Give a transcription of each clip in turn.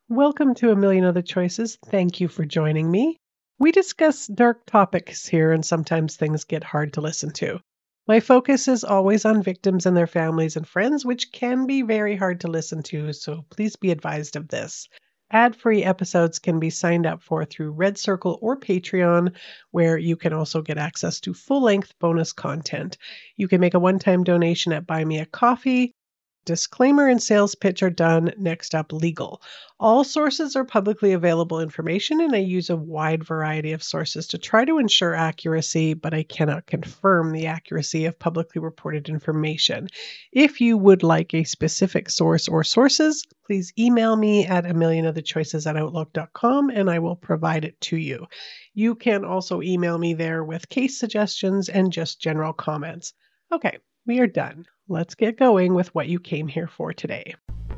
Welcome to A Million Other Choices. Thank you for joining me. We discuss dark topics here, and sometimes things get hard to listen to. My focus is always on victims and their families and friends, which can be very hard to listen to, so please be advised of this. Ad-free episodes can be signed up for through Red Circle or Patreon, where you can also get access to full-length bonus content. You can make a one-time donation at Buy Me a Coffee. Disclaimer and sales pitch are done. Next up, legal. All sources are publicly available information, and I use a wide variety of sources to try to ensure accuracy, but I cannot confirm the accuracy of publicly reported information. If you would like a specific source or sources, please email me at amillionotherchoices@outlook.com and I will provide it to you. You can also email me there with case suggestions and just general comments. Okay, we are done. Let's get going with what you came here for today.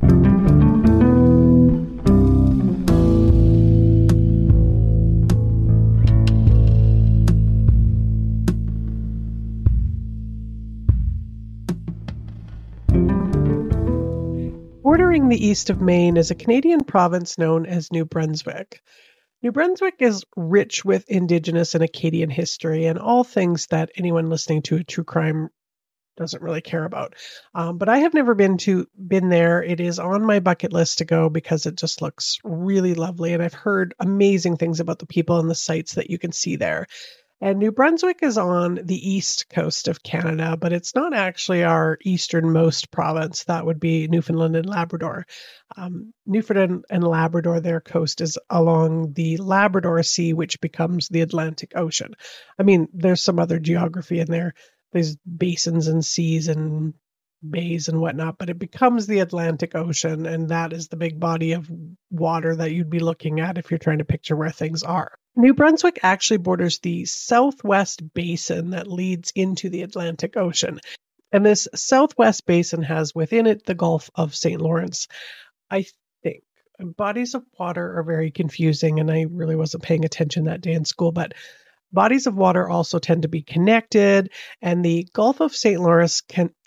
Bordering the east of Maine is a Canadian province known as New Brunswick. New Brunswick is rich with Indigenous and Acadian history and all things that anyone listening to a true crime doesn't really care about. But I have never been there. It is on my bucket list to go because it just looks really lovely. And I've heard amazing things about the people and the sights that you can see there. And New Brunswick is on the east coast of Canada, but it's not actually our easternmost province. That would be Newfoundland and Labrador. Newfoundland and Labrador, their coast is along the Labrador Sea, which becomes the Atlantic Ocean. I mean, there's some other geography in there. There's basins and seas and bays and whatnot, but it becomes the Atlantic Ocean, and that is the big body of water that you'd be looking at if you're trying to picture where things are. New Brunswick actually borders the southwest basin that leads into the Atlantic Ocean, and this southwest basin has within it the Gulf of St. Lawrence. I think bodies of water are very confusing, and I really wasn't paying attention that day in school, but bodies of water also tend to be connected, and the Gulf of St. Lawrence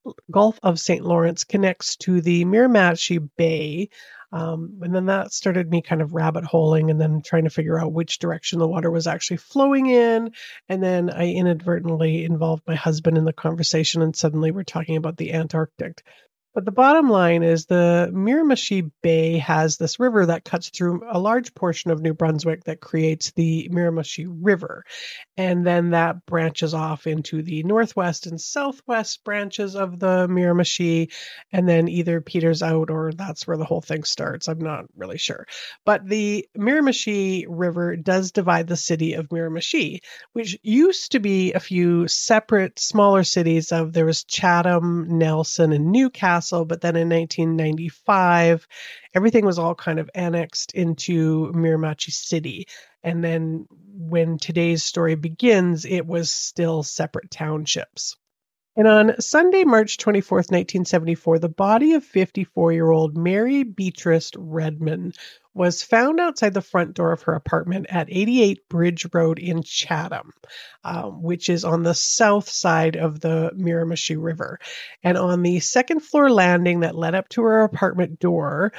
connects to the Miramichi Bay, and then that started me kind of rabbit holing and then trying to figure out which direction the water was actually flowing in, and then I inadvertently involved my husband in the conversation, and suddenly we're talking about the Antarctic. But the bottom line is the Miramichi Bay has this river that cuts through a large portion of New Brunswick that creates the Miramichi River. And then that branches off into the northwest and southwest branches of the Miramichi, and then either peters out or that's where the whole thing starts. I'm not really sure. But the Miramichi River does divide the city of Miramichi, which used to be a few separate smaller cities there was Chatham, Nelson, and Newcastle. But then in 1995, everything was all kind of annexed into Miramichi City. And then when today's story begins, it was still separate townships. And on Sunday, March 24th, 1974, the body of 54-year-old Mary Beatrice Redmond was found outside the front door of her apartment at 88 Bridge Road in Chatham, which is on the south side of the Miramichi River. And on the second floor landing that led up to her apartment door,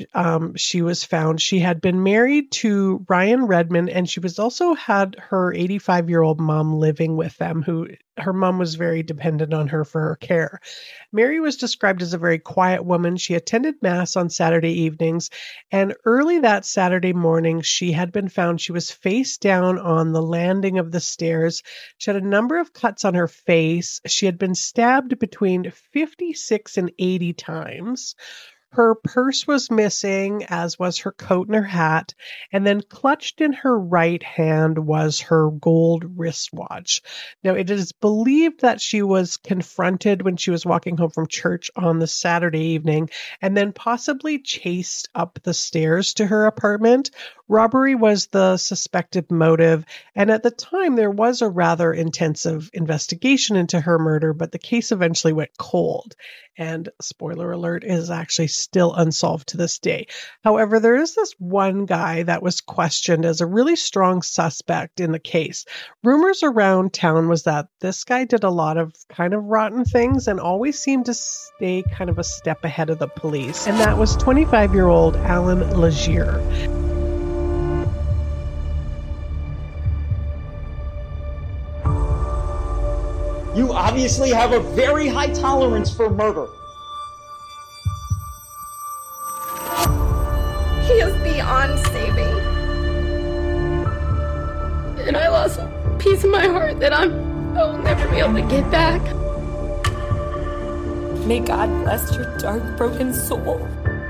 she was found. She had been married to Ryan Redmond, and she was also had her 85-year-old mom living with them, who her mom was very dependent on her for her care. Mary was described as a very quiet woman. She attended Mass on Saturday evenings, and early that Saturday morning, she had been found. She was face down on the landing of the stairs. She had a number of cuts on her face. She had been stabbed between 56 and 80 times. Her purse was missing, as was her coat and her hat, and then clutched in her right hand was her gold wristwatch. Now, it is believed that she was confronted when she was walking home from church on the Saturday evening, and then possibly chased up the stairs to her apartment. Robbery was the suspected motive, and at the time there was a rather intensive investigation into her murder, but the case eventually went cold. And spoiler alert, is actually still unsolved to this day. However, there is this one guy that was questioned as a really strong suspect in the case. Rumors around town was that this guy did a lot of kind of rotten things and always seemed to stay kind of a step ahead of the police. And that was 25-year-old Alan Legier. You obviously have a very high tolerance for murder. He is beyond saving. And I lost a piece of my heart that I will never be able to get back. May God bless your dark, broken soul.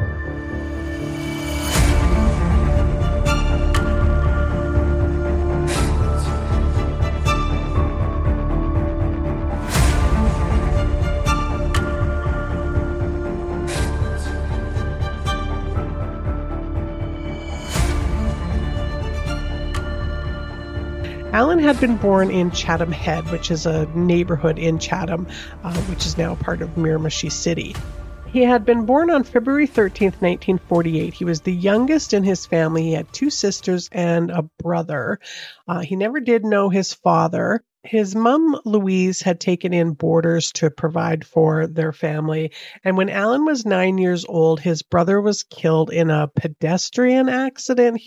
Alan had been born in Chatham Head, which is a neighborhood in Chatham, which is now part of Miramichi City. He had been born on February 13th, 1948. He was the youngest in his family. He had 2 sisters and a brother. He never did know his father. His mom, Louise, had taken in boarders to provide for their family. And when Alan was 9 years old, his brother was killed in a pedestrian accident.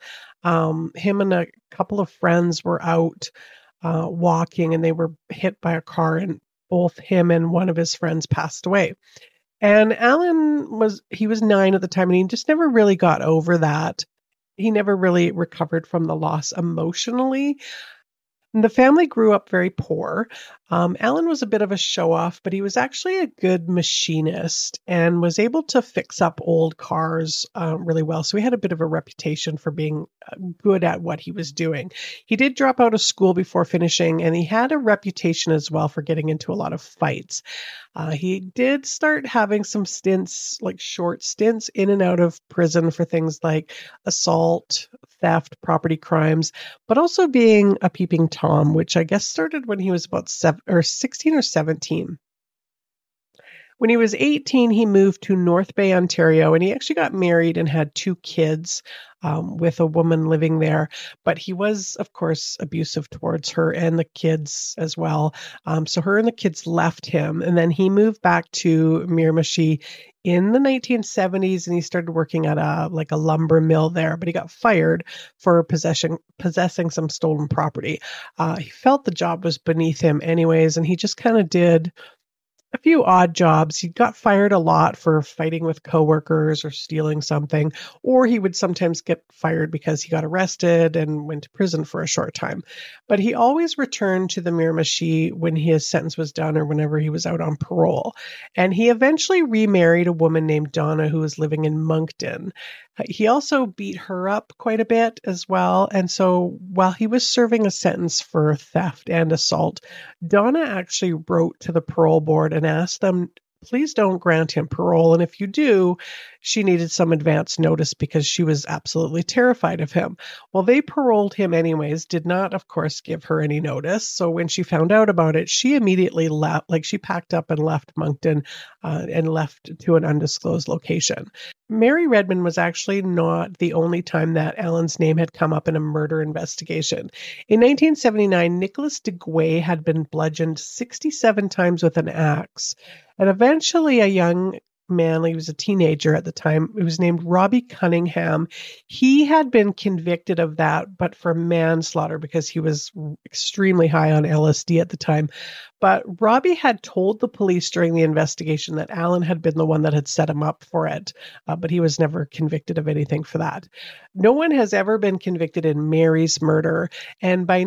Him and a couple of friends were out walking, and they were hit by a car, and both him and one of his friends passed away. And Alan was 9 at the time, and he just never really got over that. He never really recovered from the loss emotionally. And the family grew up very poor. Alan was a bit of a show-off, but he was actually a good machinist and was able to fix up old cars really well. So he had a bit of a reputation for being good at what he was doing. He did drop out of school before finishing, and he had a reputation as well for getting into a lot of fights. He did start having some stints, like short stints, in and out of prison for things like assault, theft, property crimes, but also being a peeping Tom, which I guess started when he was about 16 or 17. When he was 18, he moved to North Bay, Ontario, and he actually got married and had 2 kids with a woman living there. But he was, of course, abusive towards her and the kids as well. So her and the kids left him, and then he moved back to Miramichi in the 1970s, and he started working at a lumber mill there, but he got fired for possessing some stolen property. He felt the job was beneath him anyways, and he just kind of did a few odd jobs. He got fired a lot for fighting with coworkers or stealing something, or he would sometimes get fired because he got arrested and went to prison for a short time. But he always returned to the Miramichi when his sentence was done or whenever he was out on parole. And he eventually remarried a woman named Donna who was living in Moncton. He also beat her up quite a bit as well. And so while he was serving a sentence for theft and assault, Donna actually wrote to the parole board and asked them, please don't grant him parole. And if you do, she needed some advance notice because she was absolutely terrified of him. Well, they paroled him anyways, did not, of course, give her any notice. So when she found out about it, she immediately left, she packed up and left Moncton and left to an undisclosed location. Mary Redmond was actually not the only time that Alan's name had come up in a murder investigation. In 1979, Nicholas DeGuay had been bludgeoned 67 times with an axe. And eventually a young man, he was a teenager at the time, he was named Robbie Cunningham. He had been convicted of that, but for manslaughter because he was extremely high on LSD at the time. But Robbie had told the police during the investigation that Alan had been the one that had set him up for it, but he was never convicted of anything for that. No one has ever been convicted in Mary's murder, and by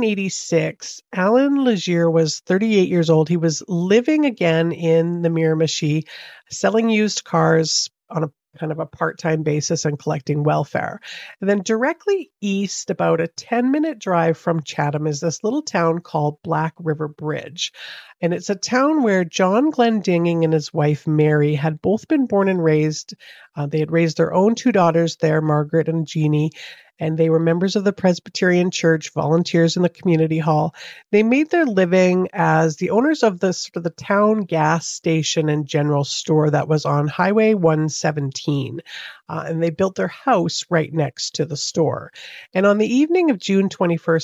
1986, Alan Legier was 38 years old. He was living again in the Miramichi, selling used cars on a kind of a part-time basis and collecting welfare. And then directly east, about a 10-minute drive from Chatham, is this little town called Black River Bridge. And it's a town where John Glendinning and his wife Mary had both been born and raised. They had raised their own 2 daughters there, Margaret and Jeannie. and they were members of the Presbyterian Church, volunteers in the community hall. They made their living as the owners of the town gas station and general store that was on Highway 117. And they built their house right next to the store. And on the evening of June 21st,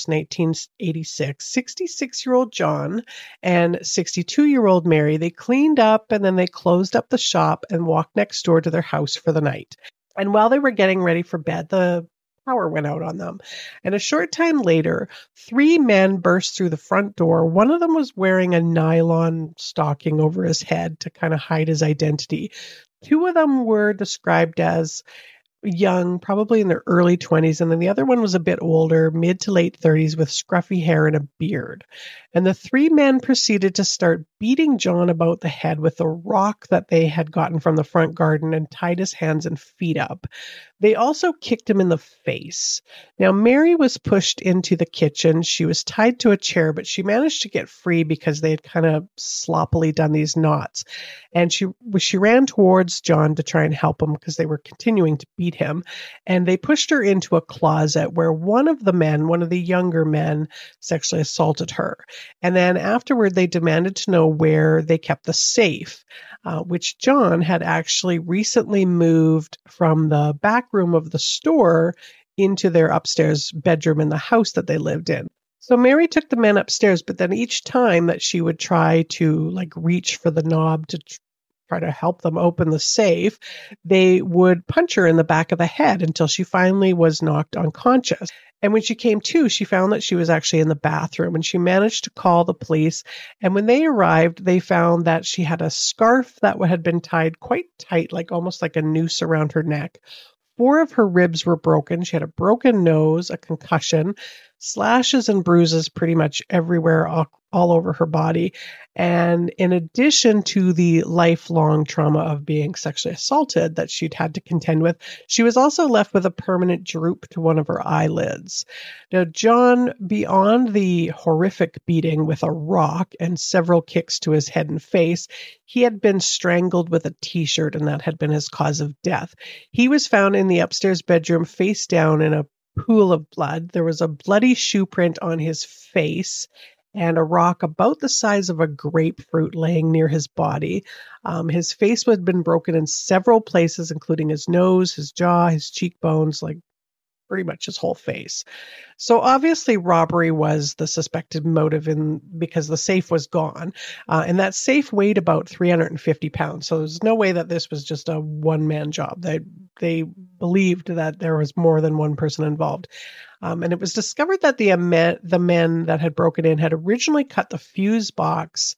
1986, 66-year-old John and 62-year-old Mary, they cleaned up and then they closed up the shop and walked next door to their house for the night. And while they were getting ready for bed, the power went out on them. And a short time later, 3 men burst through the front door. One of them was wearing a nylon stocking over his head to kind of hide his identity. 2 of them were described as young, probably in their early 20s, and then the other one was a bit older, mid to late 30s, with scruffy hair and a beard. And the 3 men proceeded to start beating John about the head with a rock that they had gotten from the front garden and tied his hands and feet up. They also kicked him in the face. Now, Mary was pushed into the kitchen. She was tied to a chair, but she managed to get free because they had kind of sloppily done these knots. And she ran towards John to try and help him because they were continuing to beat him. And they pushed her into a closet where one of the younger men, sexually assaulted her. And then afterward, they demanded to know where they kept the safe, which John had actually recently moved from the back room of the store into their upstairs bedroom in the house that they lived in. So Mary took the men upstairs, but then each time that she would try to reach for the knob to try to help them open the safe, they would punch her in the back of the head until she finally was knocked unconscious. And when she came to, she found that she was actually in the bathroom, and she managed to call the police. And when they arrived, they found that she had a scarf that had been tied quite tight, almost like a noose around her neck. 4 of her ribs were broken. She had a broken nose, a concussion, slashes and bruises pretty much everywhere, all over her body. And in addition to the lifelong trauma of being sexually assaulted that she'd had to contend with, she was also left with a permanent droop to one of her eyelids. Now, John, beyond the horrific beating with a rock and several kicks to his head and face, he had been strangled with a t-shirt, and that had been his cause of death. He was found in the upstairs bedroom face down in a pool of blood. There was a bloody shoe print on his face and a rock about the size of a grapefruit laying near his body. His face had been broken in several places, including his nose, his jaw, his cheekbones, pretty much his whole face. So obviously robbery was the suspected motive because the safe was gone. And that safe weighed about 350 pounds. So there's no way that this was just a one-man job. They believed that there was more than one person involved. And it was discovered that the men that had broken in had originally cut the fuse box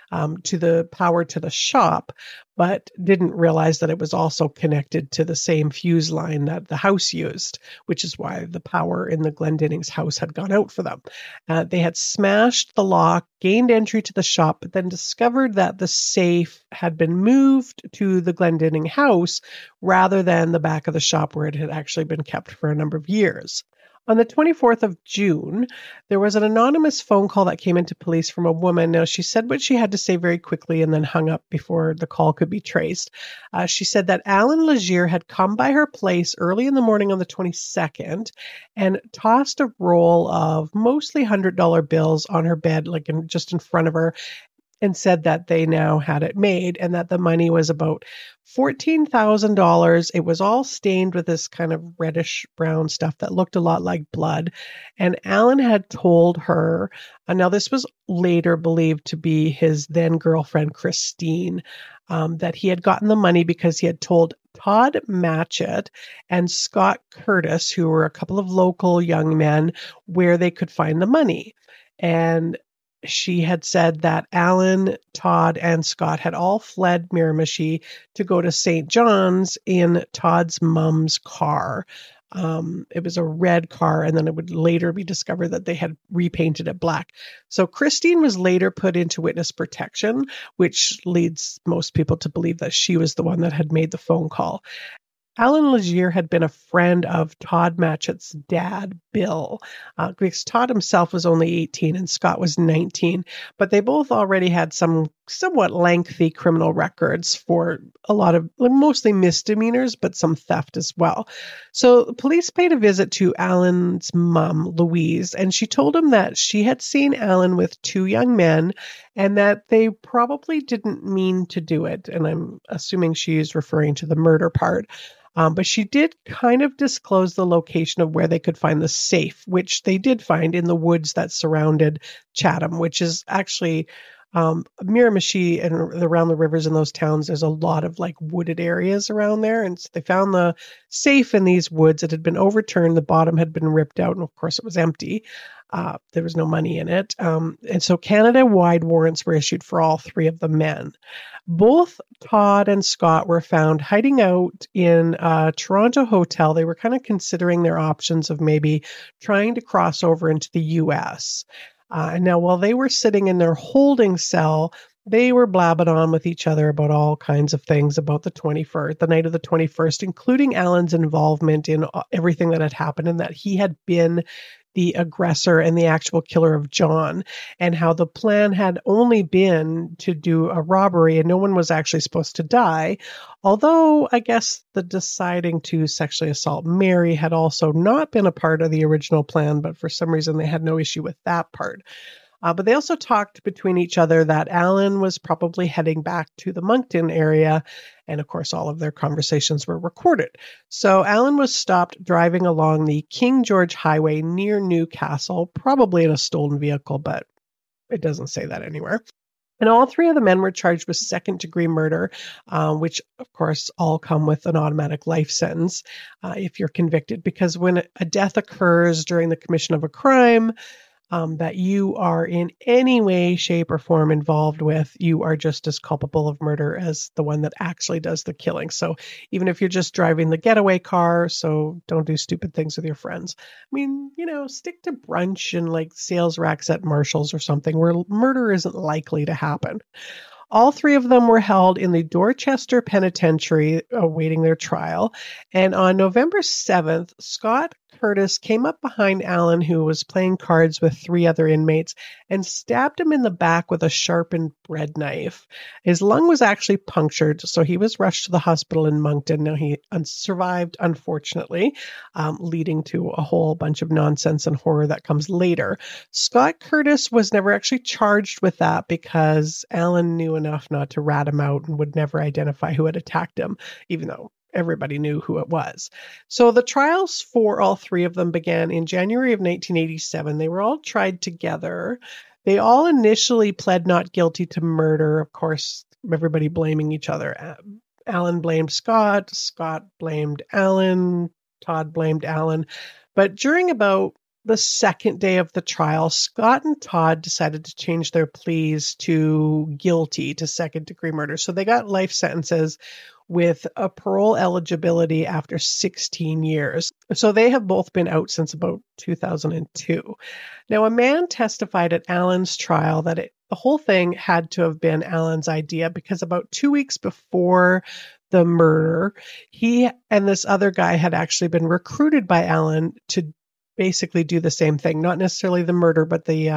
to the power to the shop, but didn't realize that it was also connected to the same fuse line that the house used, which is why the power in the Glendenning's house had gone out for them. They had smashed the lock, gained entry to the shop, but then discovered that the safe had been moved to the Glendenning house rather than the back of the shop where it had actually been kept for a number of years. On the 24th of June, there was an anonymous phone call that came into police from a woman. Now, she said what she had to say very quickly and then hung up before the call could be traced. She said that Alan Legier had come by her place early in the morning on the 22nd and tossed a roll of mostly $100 bills on her bed, just in front of her, and said that they now had it made and that the money was about $14,000. It was all stained with this kind of reddish brown stuff that looked a lot like blood. And Alan had told her, now this was later believed to be his then girlfriend, Christine, that he had gotten the money because he had told Todd Matchett and Scott Curtis, who were a couple of local young men, where they could find the money. And she had said that Alan, Todd, and Scott had all fled Miramichi to go to St. John's in Todd's mom's car. It was a red car, and then it would later be discovered that they had repainted it black. So Christine was later put into witness protection, which leads most people to believe that she was the one that had made the phone call. Alan Legier had been a friend of Todd Matchett's dad, Bill, because Todd himself was only 18 and Scott was 19, but they both already had some somewhat lengthy criminal records for a lot of mostly misdemeanors, but some theft as well. So the police paid a visit to Alan's mom, Louise, and she told him that she had seen Alan with two young men and that they probably didn't mean to do it. And I'm assuming she's referring to the murder part. But she did kind of disclose the location of where they could find the safe, which they did find in the woods that surrounded Chatham, which is actually Miramichi and around the rivers in those towns. There's a lot of like wooded areas around there. And so they found the safe in these woods. It had been overturned. The bottom had been ripped out. And of course, it was empty. There was no money in it. And so Canada-wide warrants were issued for all three of the men. Both Todd and Scott were found hiding out in a Toronto hotel. They were kind of considering their options of maybe trying to cross over into the U.S. And now while they were sitting in their holding cell, they were blabbing on with each other about all kinds of things about the night of the 21st, including Alan's involvement in everything that had happened and that he had been the aggressor and the actual killer of John, and how the plan had only been to do a robbery and no one was actually supposed to die. Although I guess the deciding to sexually assault Mary had also not been a part of the original plan, but for some reason they had no issue with that part. But they also talked between each other that Alan was probably heading back to the Moncton area. And of course, all of their conversations were recorded. So Alan was stopped driving along the King George Highway near Newcastle, probably in a stolen vehicle, but it doesn't say that anywhere. And all three of the men were charged with second-degree murder, which, of course, all come with an automatic life sentence if you're convicted. Because when a death occurs during the commission of a crime, that you are in any way, shape, or form involved with, you are just as culpable of murder as the one that actually does the killing. So even if you're just driving the getaway car, so don't do stupid things with your friends. I mean, stick to brunch and like sales racks at Marshall's or something where murder isn't likely to happen. All three of them were held in the Dorchester Penitentiary awaiting their trial. And on November 7th, Scott Curtis came up behind Alan, who was playing cards with three other inmates, and stabbed him in the back with a sharpened bread knife. His lung was actually punctured, so he was rushed to the hospital in Moncton. Now, he survived, unfortunately, leading to a whole bunch of nonsense and horror that comes later. Scott Curtis was never actually charged with that because Alan knew enough not to rat him out and would never identify who had attacked him, even though everybody knew who it was. So the trials for all three of them began in January of 1987. They were all tried together. They all initially pled not guilty to murder. Of course, everybody blaming each other. Alan blamed Scott. Scott blamed Alan. Todd blamed Alan. But during about the second day of the trial, Scott and Todd decided to change their pleas to guilty to second-degree murder. So they got life sentences with a parole eligibility after 16 years. So they have both been out since about 2002. Now, a man testified at Alan's trial that the whole thing had to have been Alan's idea because about 2 weeks before the murder, he and this other guy had actually been recruited by Alan to basically do the same thing, not necessarily the murder, but the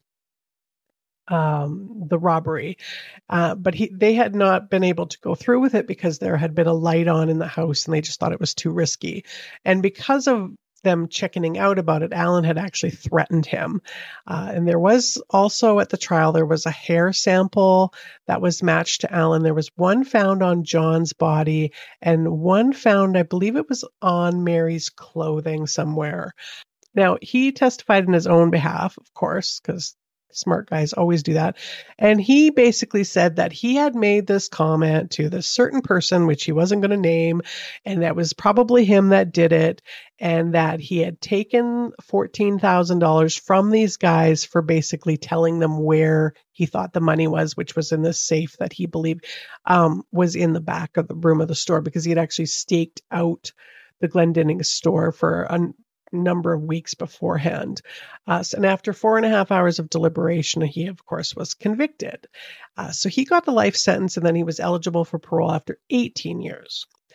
robbery. But they had not been able to go through with it because there had been a light on in the house and they just thought it was too risky. And because of them chickening out about it, Alan had actually threatened him. And there was also at the trial, there was a hair sample that was matched to Alan. There was one found on John's body and one found, I believe it was on Mary's clothing somewhere. Now, he testified in his own behalf, of course, because smart guys always do that. And he basically said that he had made this comment to this certain person, which he wasn't going to name, and that was probably him that did it, and that he had taken $14,000 from these guys for basically telling them where he thought the money was, which was in this safe that he believed was in the back of the room of the store, because he had actually staked out the Glendinning store for a number of weeks beforehand. And after 4.5 hours of deliberation, he, of course, was convicted. So he got the life sentence, and then he was eligible for parole after 18 years.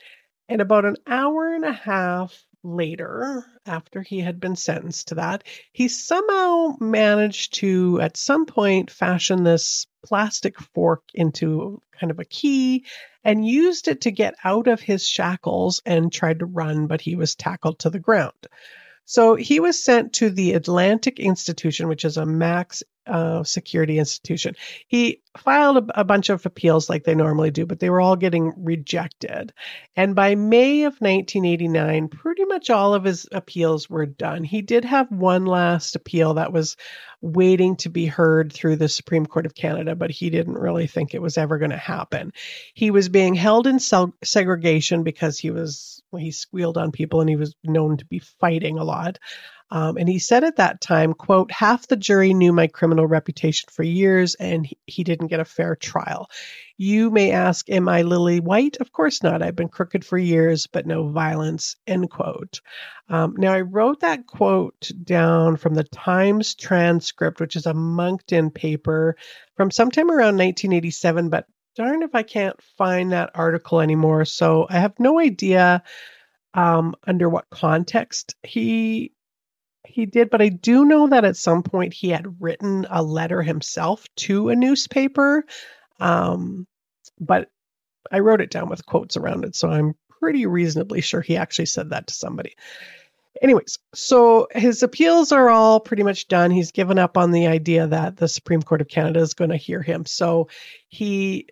And about an hour and a half later, after he had been sentenced to that, he somehow managed to, at some point, fashion this plastic fork into kind of a key and used it to get out of his shackles and tried to run, but he was tackled to the ground. So he was sent to the Atlantic Institution, which is a max security institution. He filed a bunch of appeals like they normally do, but they were all getting rejected. And by May of 1989, pretty much all of his appeals were done. He did have one last appeal that was waiting to be heard through the Supreme Court of Canada, but he didn't really think it was ever going to happen. He was being held in segregation because he squealed on people and he was known to be fighting a lot. And he said at that time, quote, "Half the jury knew my criminal reputation for years and he didn't get a fair trial. You may ask, am I lily white? Of course not. I've been crooked for years, but no violence," end quote. Now, I wrote that quote down from the Times Transcript, which is a Moncton paper from sometime around 1987, but darn if I can't find that article anymore. So I have no idea under what context he did, but I do know that at some point he had written a letter himself to a newspaper, but I wrote it down with quotes around it, so I'm pretty reasonably sure he actually said that to somebody. Anyways, so his appeals are all pretty much done. He's given up on the idea that the Supreme Court of Canada is going to hear him. So he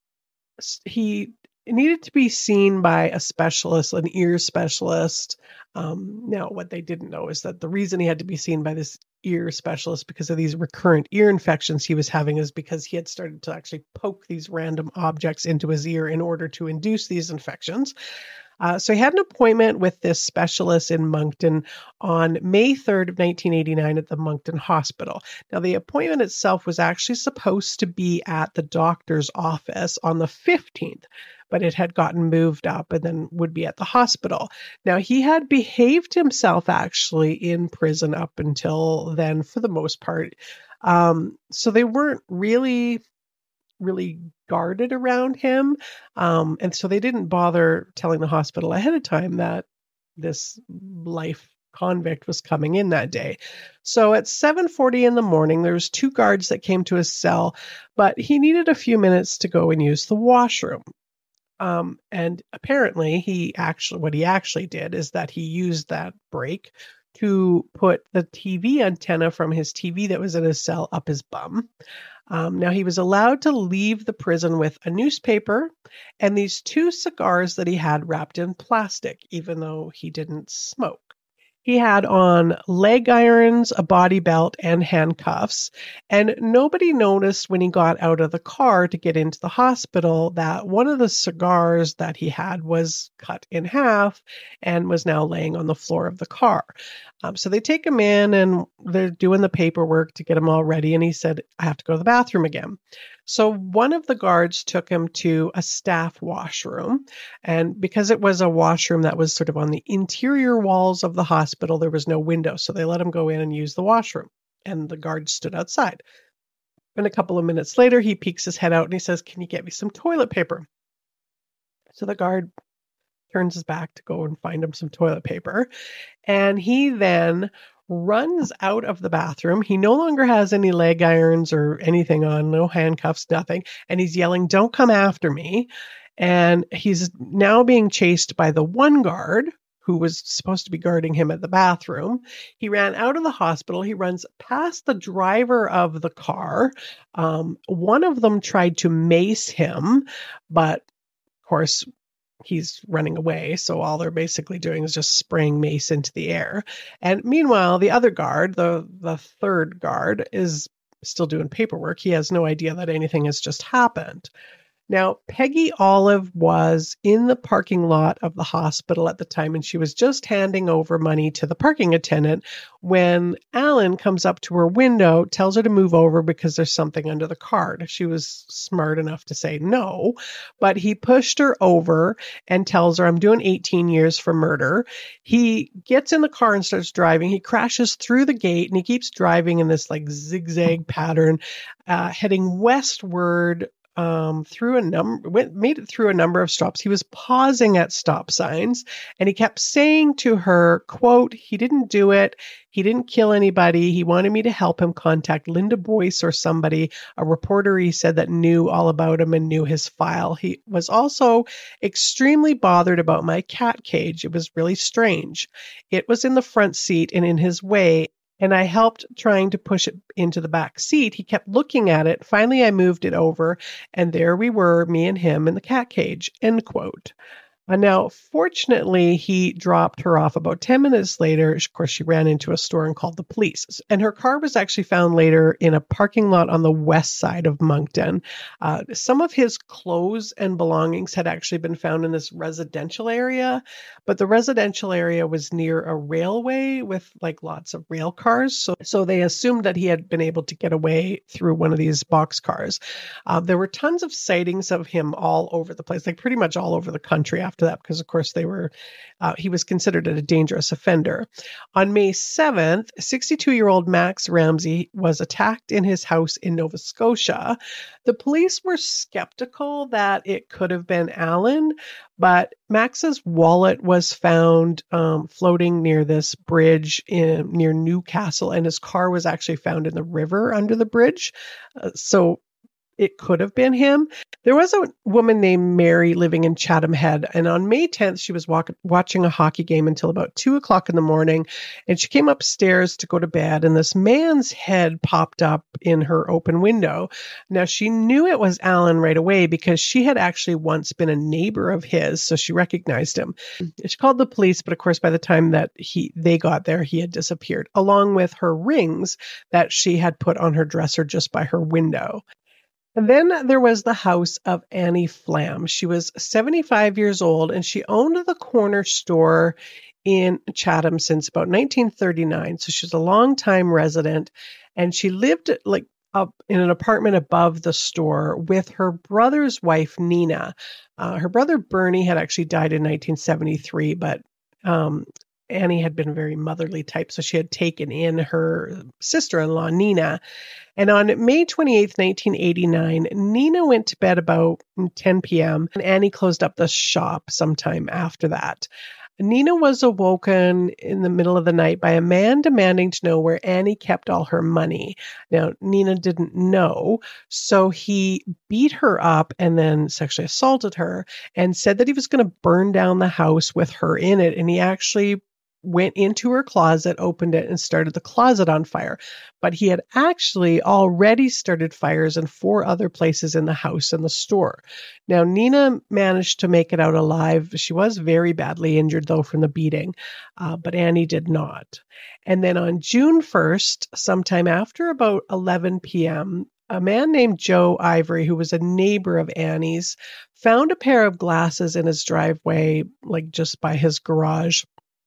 needed to be seen by a specialist, an ear specialist. Now, what they didn't know is that the reason he had to be seen by this ear specialist because of these recurrent ear infections he was having is because he had started to actually poke these random objects into his ear in order to induce these infections. So he had an appointment with this specialist in Moncton on May 3rd of 1989 at the Moncton Hospital. Now, the appointment itself was actually supposed to be at the doctor's office on the 15th, but it had gotten moved up and then would be at the hospital. Now, he had behaved himself actually in prison up until then for the most part. So they weren't really guarded around him. And so they didn't bother telling the hospital ahead of time that this life convict was coming in that day. So at 7:40 in the morning, there was 2 guards that came to his cell, but he needed a few minutes to go and use the washroom. And apparently what he actually did is that he used that break to put the TV antenna from his TV that was in his cell up his bum. Now, he was allowed to leave the prison with a newspaper and these 2 cigars that he had wrapped in plastic, even though he didn't smoke. He had on leg irons, a body belt, and handcuffs, and nobody noticed when he got out of the car to get into the hospital that one of the cigars that he had was cut in half and was now laying on the floor of the car. So they take him in and they're doing the paperwork to get him all ready, and he said, "I have to go to the bathroom again." So one of the guards took him to a staff washroom, and because it was a washroom that was sort of on the interior walls of the hospital, there was no window, so they let him go in and use the washroom, and the guard stood outside. And a couple of minutes later, he peeks his head out and he says, "Can you get me some toilet paper?" So the guard turns his back to go and find him some toilet paper, and he then runs out of the bathroom. He no longer has any leg irons or anything on, no handcuffs, nothing. And he's yelling, "Don't come after me." And he's now being chased by the one guard who was supposed to be guarding him at the bathroom. He ran out of the hospital. He runs past the driver of the car. One of them tried to mace him, but of course, he's running away, so all they're basically doing is just spraying mace into the air. And meanwhile, the other guard, the third guard, is still doing paperwork. He has no idea that anything has just happened. Now, Peggy Olive was in the parking lot of the hospital at the time, and she was just handing over money to the parking attendant when Alan comes up to her window, tells her to move over because there's something under the card. She was smart enough to say no, but he pushed her over and tells her, "I'm doing 18 years for murder." He gets in the car and starts driving. He crashes through the gate, and he keeps driving in this like zigzag pattern, heading westward made it through a number of stops. He was pausing at stop signs, and he kept saying to her, quote, "He didn't do it. He didn't kill anybody. He wanted me to help him contact Linda Boyce or somebody," a reporter he said that knew all about him and knew his file. He was also extremely bothered about my cat cage. It was really strange. It was in the front seat and in his way, and I helped trying to push it into the back seat. He kept looking at it. Finally, I moved it over, and there we were, me and him in the cat cage, end quote. Now, fortunately, he dropped her off about 10 minutes later. Of course, she ran into a store and called the police. And her car was actually found later in a parking lot on the west side of Moncton. Some of his clothes and belongings had actually been found in this residential area, but the residential area was near a railway with like lots of rail cars. So they assumed that he had been able to get away through one of these box cars. There were tons of sightings of him all over the place, like pretty much all over the country after that, because of course he was considered a dangerous offender. On May 7th, 62-year-old Max Ramsey was attacked in his house in Nova Scotia. The police were skeptical that it could have been Alan, but Max's wallet was found floating near this bridge near Newcastle, and his car was actually found in the river under the bridge. So it could have been him. There was a woman named Mary living in Chatham Head, and on May 10th, she was watching a hockey game until about 2 o'clock in the morning, and she came upstairs to go to bed, and this man's head popped up in her open window. Now, she knew it was Alan right away because she had actually once been a neighbor of his, so she recognized him. She called the police, but of course, by the time that they got there, he had disappeared, along with her rings that she had put on her dresser just by her window. And then there was the house of Annie Flam. She was 75 years old, and she owned the corner store in Chatham since about 1939. So she's a long-time resident, and she lived up in an apartment above the store with her brother's wife, Nina. Her brother, Bernie, had actually died in 1973, but Annie had been a very motherly type, so she had taken in her sister-in-law, Nina. And on May 28th, 1989, Nina went to bed about 10 p.m., and Annie closed up the shop sometime after that. Nina was awoken in the middle of the night by a man demanding to know where Annie kept all her money. Now, Nina didn't know, so he beat her up and then sexually assaulted her and said that he was going to burn down the house with her in it, and he actually went into her closet, opened it, and started the closet on fire. But he had actually already started fires in 4 other places in the house and the store. Now, Nina managed to make it out alive. She was very badly injured, though, from the beating, but Annie did not. And then on June 1st, sometime after about 11 p.m., a man named Joe Ivory, who was a neighbor of Annie's, found a pair of glasses in his driveway, like just by his garage.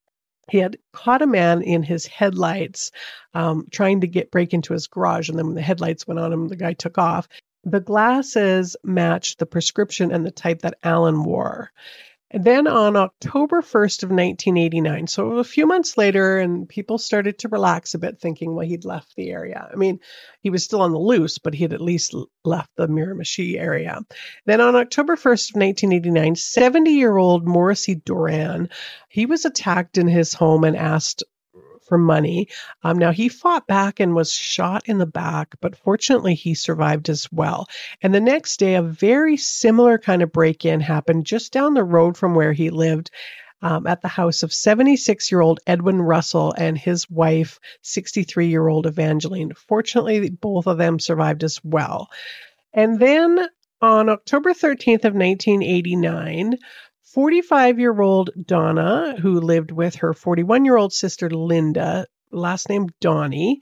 He had caught a man in his headlights trying to break into his garage. And then when the headlights went on him, the guy took off. The glasses matched the prescription and the type that Alan wore. And then on October 1st of 1989, so a few months later, and people started to relax a bit, thinking, well, he'd left the area. I mean, he was still on the loose, but he had at least left the Miramichi area. Then on October 1st of 1989, 70-year-old Morrissey Doran, he was attacked in his home and asked for money. Now, he fought back and was shot in the back, but fortunately he survived as well. And the next day, a very similar kind of break-in happened just down the road from where he lived, at the house of 76-year-old Edwin Russell and his wife, 63-year-old Evangeline. Fortunately, both of them survived as well. And then on October 13th of 1989, 45-year-old Donna, who lived with her 41-year-old sister Linda, last name Donnie,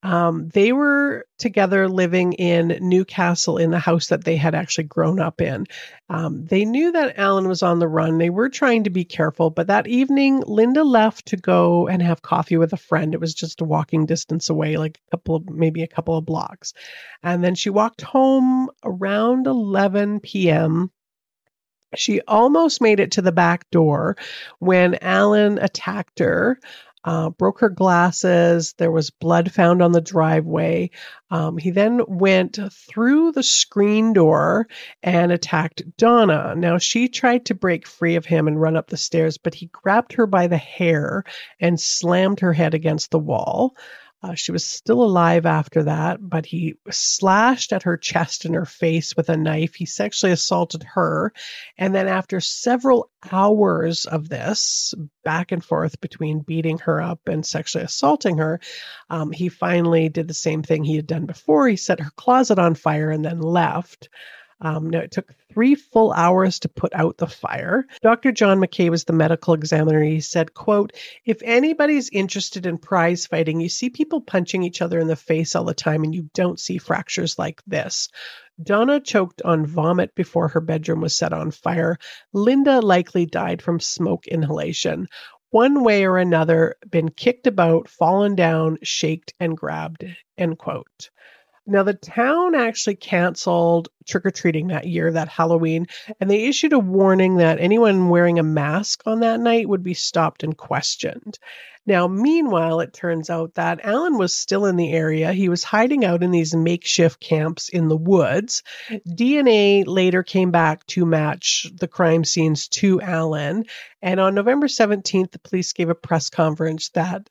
they were together living in Newcastle in the house that they had actually grown up in. They knew that Alan was on the run. They were trying to be careful, but that evening, Linda left to go and have coffee with a friend. It was just a walking distance away, like maybe a couple of blocks. And then she walked home around 11 p.m., She almost made it to the back door when Alan attacked her. broke her glasses. There was blood found on the driveway. He then went through the screen door and attacked Donna. Now, she tried to break free of him and run up the stairs, but he grabbed her by the hair and slammed her head against the wall. She was still alive after that, but he slashed at her chest and her face with a knife. He sexually assaulted her. And then after several hours of this back and forth between beating her up and sexually assaulting her, he finally did the same thing he had done before. He set her closet on fire and then left. Now, it took 3 full hours to put out the fire. Dr. John McKay was the medical examiner. He said, quote, "If anybody's interested in prize fighting, you see people punching each other in the face all the time, and you don't see fractures like this. Donna choked on vomit before her bedroom was set on fire. Linda likely died from smoke inhalation. One way or another, been kicked about, fallen down, shaked, and grabbed," end quote. Now, the town actually canceled trick-or-treating that year, that Halloween, and they issued a warning that anyone wearing a mask on that night would be stopped and questioned. Now, meanwhile, it turns out that Alan was still in the area. He was hiding out in these makeshift camps in the woods. DNA later came back to match the crime scenes to Alan, and on November 17th, the police gave a press conference that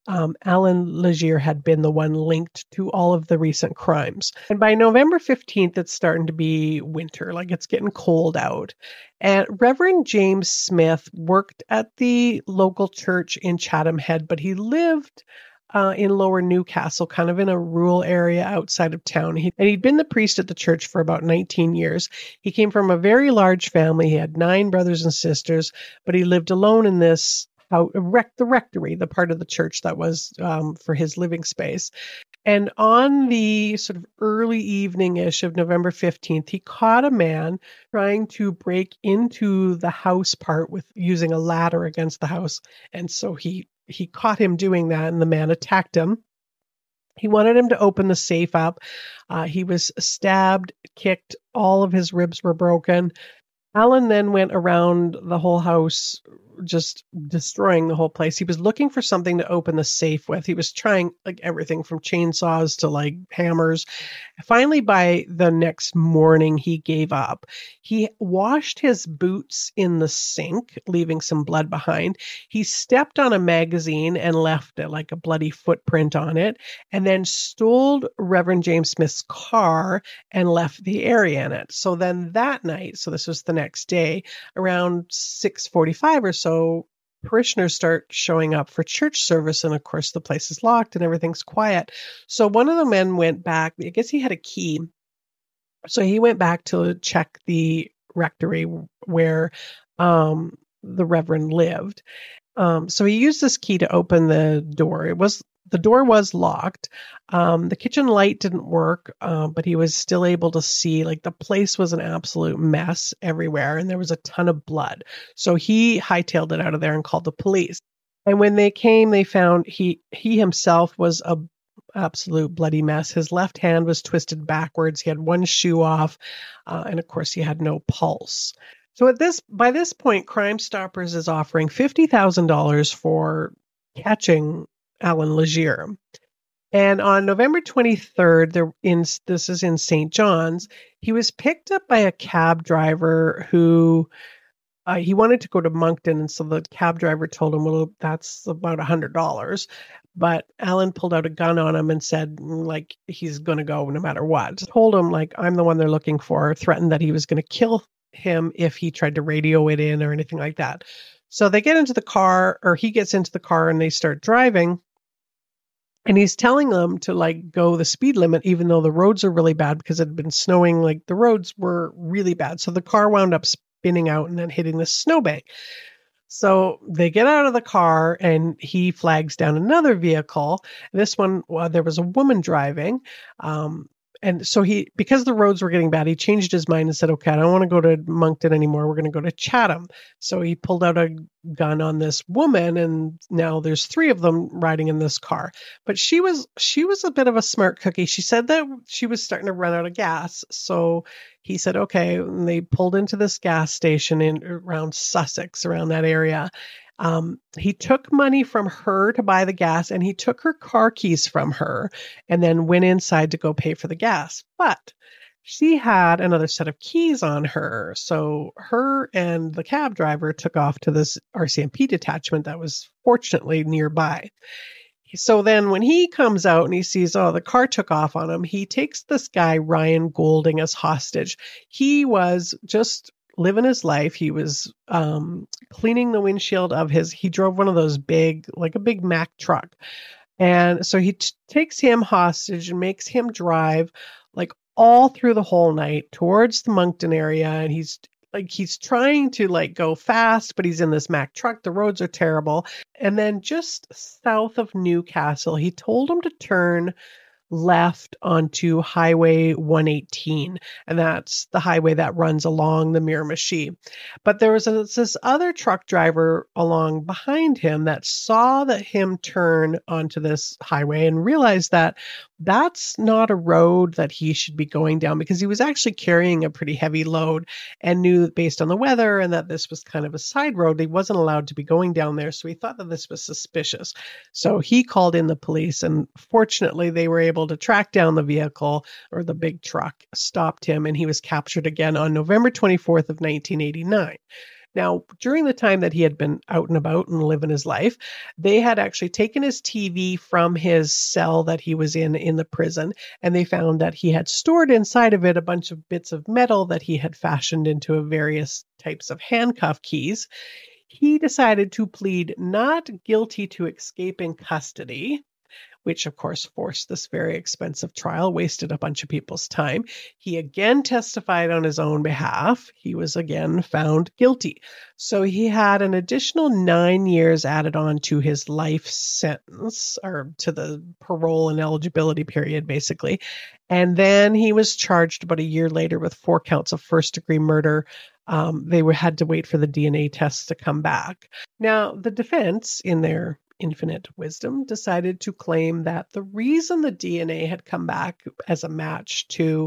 Alan Legere had been the one linked to all of the recent crimes. And by November 15th, it's starting to be winter, like it's getting cold out. And Reverend James Smith worked at the local church in Chatham Head, but he lived in Lower Newcastle, kind of in a rural area outside of town. And he'd been the priest at the church for about 19 years. He came from a very large family. He had 9 brothers and sisters, but he lived alone in this the rectory, the part of the church that was for his living space. And on the sort of early evening-ish of November 15th, he caught a man trying to break into the house part with using a ladder against the house. And so he caught him doing that, and the man attacked him. He wanted him to open the safe up. He was stabbed, kicked, all of his ribs were broken. Alan then went around the whole house, just destroying the whole place. He was looking for something to open the safe with. He was trying like everything from chainsaws to like hammers. Finally, by the next morning, he gave up. He washed his boots in the sink, leaving some blood behind. He stepped on a magazine and left like a bloody footprint on it, and then stole Reverend James Smith's car and left the area in it. So then that night, so this was the next day, around 6:45 or so, parishioners start showing up for church service, and of course the place is locked and everything's quiet. So one of the men went back. I guess he had a key, so he went back to check the rectory where the Reverend lived. So he used this key to open the door. The door was locked. The kitchen light didn't work, but he was still able to see, like, the place was an absolute mess everywhere, and there was a ton of blood. So he hightailed it out of there and called the police. And when they came, they found he himself was a absolute bloody mess. His left hand was twisted backwards. He had one shoe off, and of course, he had no pulse. So by this point, Crime Stoppers is offering $50,000 for catching Alan Legere. And on November 23rd, this is in St. John's, he was picked up by a cab driver who he wanted to go to Moncton, and so the cab driver told him, well, that's about $100. But Alan pulled out a gun on him and said, like, he's going to go no matter what. Told him, like, I'm the one they're looking for, threatened that he was going to kill him if he tried to radio it in or anything like that. So they get into the car, or he gets into the car, and they start driving. And he's telling them to like go the speed limit, even though the roads are really bad because it had been snowing. Like the roads were really bad. So the car wound up spinning out and then hitting the snowbank. So they get out of the car and he flags down another vehicle. This one, there was a woman driving. And so because the roads were getting bad, he changed his mind and said, okay, I don't want to go to Moncton anymore. We're going to go to Chatham. So he pulled out a gun on this woman, and now there's 3 of them riding in this car. But she was a bit of a smart cookie. She said that she was starting to run out of gas. So he said, okay, and they pulled into this gas station around Sussex, around that area. He took money from her to buy the gas, and he took her car keys from her and then went inside to go pay for the gas. But she had another set of keys on her. So her and the cab driver took off to this RCMP detachment that was fortunately nearby. So then when he comes out and he sees, the car took off on him, he takes this guy, Ryan Golding, as hostage. He was just living his life. He was cleaning the windshield of he drove one of those like a big Mack truck. And so he takes him hostage and makes him drive like all through the whole night towards the Moncton area. And he's trying to like go fast, but he's in this Mack truck. The roads are terrible. And then just south of Newcastle, he told him to turn left onto Highway 118, and that's the highway that runs along the Miramichi. But there was this other truck driver along behind him that saw him turn onto this highway and realized that that's not a road that he should be going down, because he was actually carrying a pretty heavy load and knew based on the weather and that this was kind of a side road, he wasn't allowed to be going down there. So he thought that this was suspicious. So he called in the police, and fortunately they were able to track down the vehicle, or the big truck, stopped him, and he was captured again on November 24th of 1989. Now, during the time that he had been out and about and living his life, they had actually taken his TV from his cell that he was in the prison, and they found that he had stored inside of it a bunch of bits of metal that he had fashioned into various types of handcuff keys. He decided to plead not guilty to escaping custody, which of course forced this very expensive trial, wasted a bunch of people's time. He again testified on his own behalf. He was again found guilty. So he had an additional 9 years added on to his life sentence, or to the parole and eligibility period, basically. And then he was charged about a year later with 4 counts of first-degree murder. They had to wait for the DNA tests to come back. Now, the defense, in their infinite wisdom, decided to claim that the reason the DNA had come back as a match to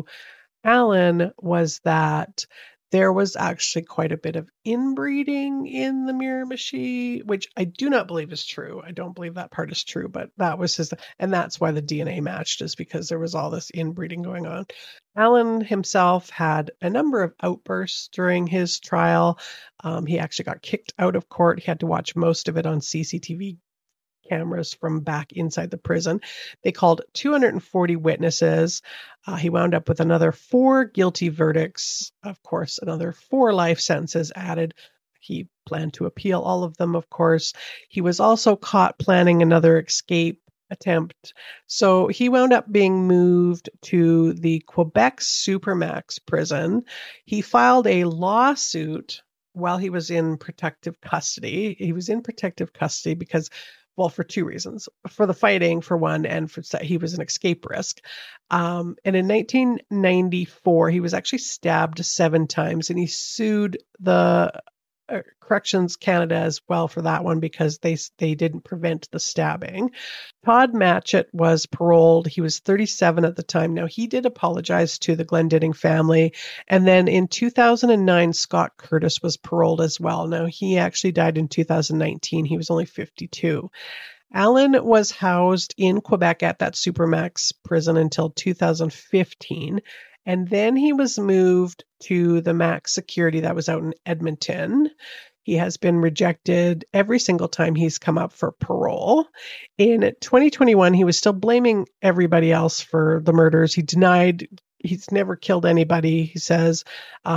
Alan was that there was actually quite a bit of inbreeding in the Miramichi, which I do not believe is true. I don't believe that part is true, but that was and that's why the DNA matched, is because there was all this inbreeding going on. Alan himself had a number of outbursts during his trial. He actually got kicked out of court. He had to watch most of it on CCTV cameras from back inside the prison. They called 240 witnesses. He wound up with another 4 guilty verdicts. Of course, another 4 life sentences added. He planned to appeal all of them, of course. He was also caught planning another escape attempt. So he wound up being moved to the Quebec Supermax prison. He filed a lawsuit while he was in protective custody. He was in protective custody because, well, for 2 reasons. For the fighting, for one, and for he was an escape risk. And in 1994, he was actually stabbed 7 times, and he sued the Corrections Canada as well for that one, because they didn't prevent the stabbing. Todd Matchett was paroled. He was 37 at the time. Now, he did apologize to the Glendinning family. And then in 2009, Scott Curtis was paroled as well. Now, he actually died in 2019. He was only 52. Alan was housed in Quebec at that Supermax prison until 2015. And then he was moved to the Max Security that was out in Edmonton. He has been rejected every single time he's come up for parole. In 2021, he was still blaming everybody else for the murders. He denied he's never killed anybody, he says.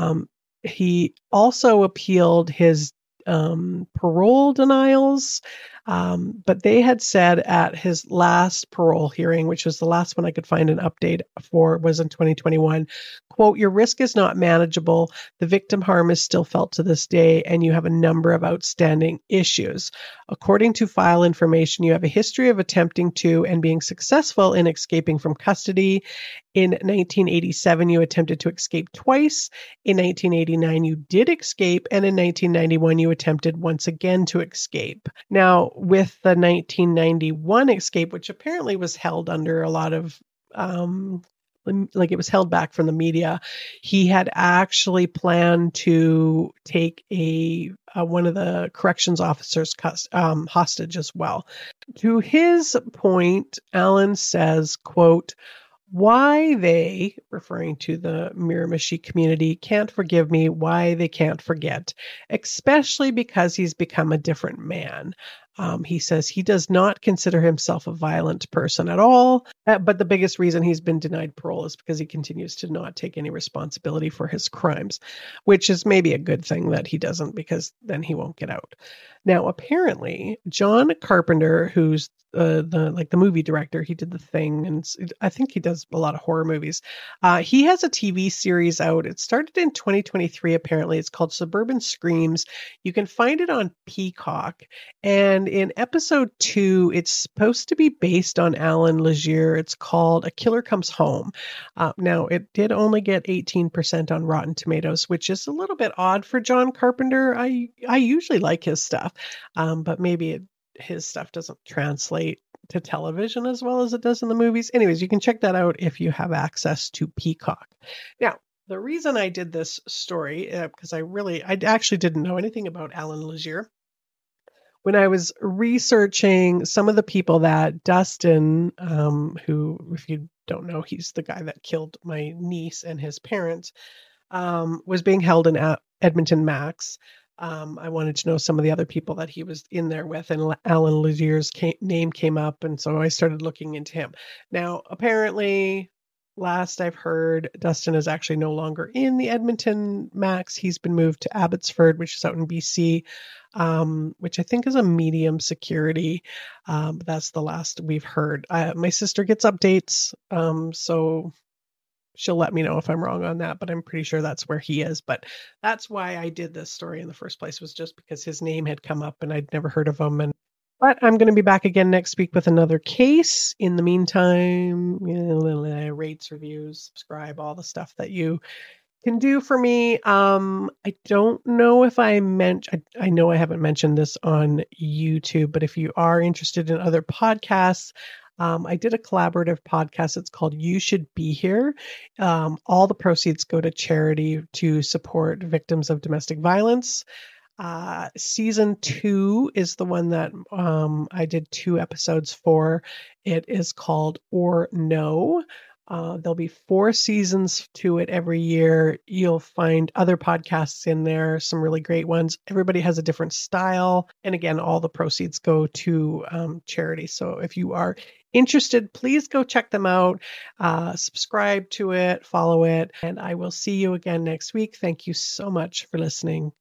He also appealed his parole denials, but they had said at his last parole hearing, which was the last one I could find an update for, was in 2021, quote, "Your risk is not manageable. The victim harm is still felt to this day, and you have a number of outstanding issues. According to file information, you have a history of attempting to and being successful in escaping from custody. In 1987, you attempted to escape twice. In 1989, you did escape. And in 1991, you attempted once again to escape." Now, with the 1991 escape, which apparently was held under a lot of like it was held back from the media. He had actually planned to take one of the corrections officers hostage as well. To his point, Alan says, quote, why they, referring to the Miramichi community, can't forgive me, why they can't forget, especially because he's become a different man. He says he does not consider himself a violent person at all, but the biggest reason he's been denied parole is because he continues to not take any responsibility for his crimes, which is maybe a good thing that he doesn't, because then he won't get out. Now, apparently, John Carpenter, who's the movie director, he did The Thing, and I think he does a lot of horror movies. He has a TV series out. It started in 2023, apparently. It's called Suburban Screams. You can find it on Peacock. And in episode 2, it's supposed to be based on Alan Leger. It's called A Killer Comes Home. Now, it did only get 18% on Rotten Tomatoes, which is a little bit odd for John Carpenter. I usually like his stuff, but maybe his stuff doesn't translate to television as well as it does in the movies. Anyways, you can check that out if you have access to Peacock. Now, the reason I did this story, because I actually didn't know anything about Alan Leger. When I was researching some of the people that Dustin, who, if you don't know, he's the guy that killed my niece and his parents, was being held in Edmonton Max. I wanted to know some of the other people that he was in there with, and Alan Leger's name came up, and so I started looking into him. Now, apparently, last I've heard, Dustin is actually no longer in the Edmonton Max. He's been moved to Abbotsford, which is out in BC, which I think is a medium security. But that's the last we've heard. My sister gets updates, so she'll let me know if I'm wrong on that, but I'm pretty sure that's where he is. But that's why I did this story in the first place, was just because his name had come up and I'd never heard of him. But I'm going to be back again next week with another case. In the meantime, rates, reviews, subscribe, all the stuff that you can do for me. I don't know if I know I haven't mentioned this on YouTube, but if you are interested in other podcasts, I did a collaborative podcast. It's called You Should Be Here. All the proceeds go to charity to support victims of domestic violence. Season 2 is the one that I did 2 episodes for. It is called Or No. There'll be 4 seasons to it every year. You'll find other podcasts in there, some really great ones. Everybody has a different style. And again, all the proceeds go to charity. So if you are interested, please go check them out. Subscribe to it, follow it, and I will see you again next week. Thank you so much for listening.